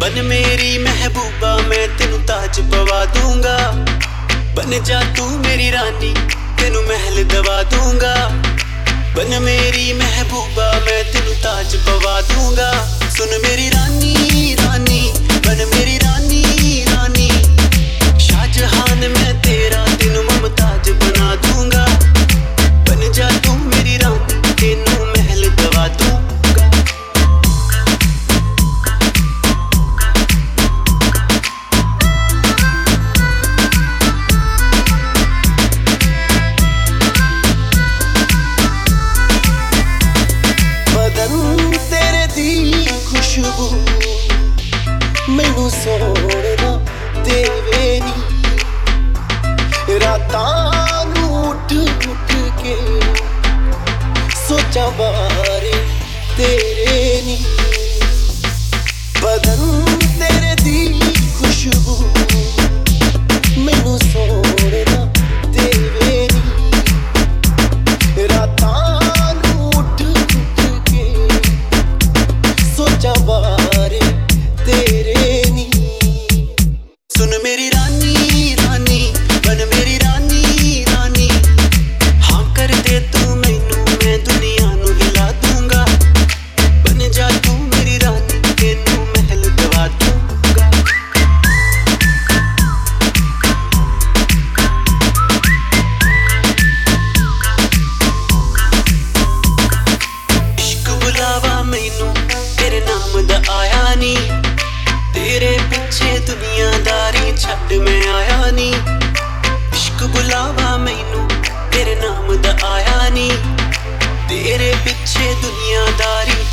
बन मेरी महबूबा मैं तेनू ताज पवा दूंगा। बन जा तू मेरी रानी तेनू महल दवा दूंगा। बन मेरी महबूबा मैं तेनू ताज पवा दूंगा। सुन मेरी रानी रानी बन मेरी रानी रानी। शाहजहान मैं तेरा तेनू मुमताज बना दूंगा। बन जा तू मेरी रानी तेनू महल दवा दूंगा। मैनू सोना देवे नी रातां नू उठ उठ के सोचा बारे तेरे नी। बदन तेरे दी खुशबू मैनू सोना देवे नी रातां नू उठ उठ के सोचा बारे तेरे नी। सुन मेरी रानी रानी बन मेरी रानी रानी। हाँ कर दे तू मैनू मैं दुनिया नू हिला दूंगा। बन जा तू मेरी रानी तेनू महल दवा दूंगा। इश्क बुलावा मैनू तेरे नाम दा आया नी। तेरे पिछे दुनियादारी छड्ड मैं आया नी। इश्क बुलावा मैनू तेरे नाम दा आया नी। तेरे पिछे दुनियादारी